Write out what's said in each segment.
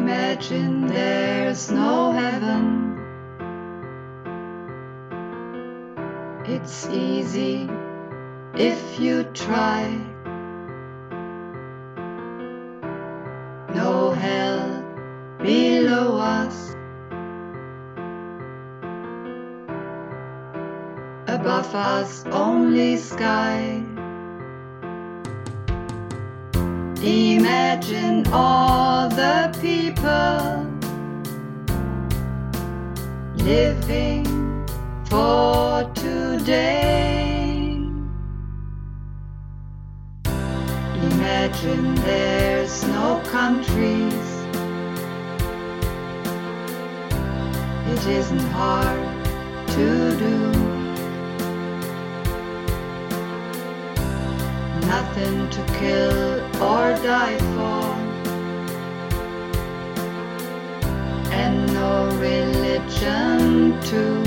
Imagine there's no heaven. It's easy if you try. No hell below us. Above us only sky. Imagine all the people living for today. Imagine there's no countries. It isn't hard to do. Nothing to kill or die for, and no religion too.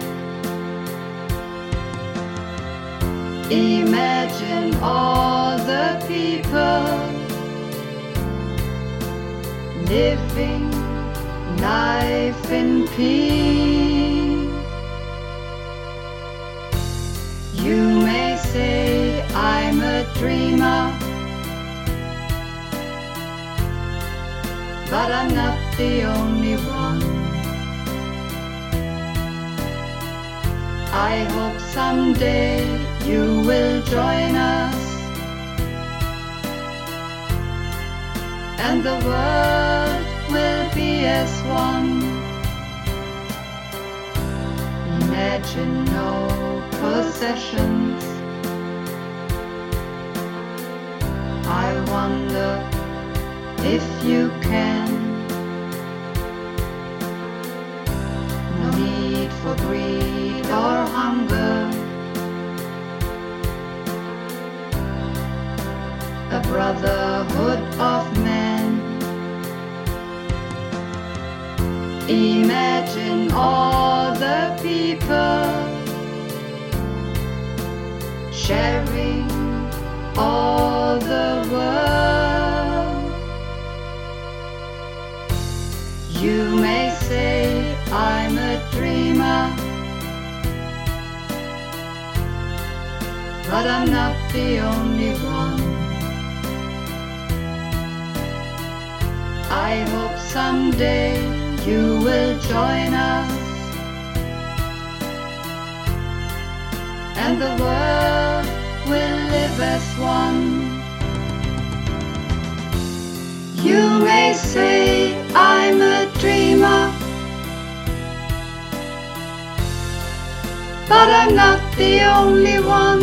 Imagine all the people living life in peace. You may say I'm a dreamer, but I'm not the only one. I hope someday you will join us, and the world will be as one. Imagine no possessions. I wonder if you can. No need for greed or hunger. A brotherhood of men. Imagine all the people sharing all the world. You may say I'm a dreamer, but I'm not the only one. I hope someday you will join us, and the world will live as one. You may say I'm a dreamer, but I'm not the only one.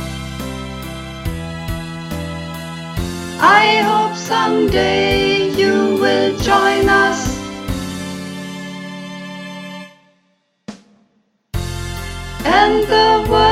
I hope someday you will join us, and the world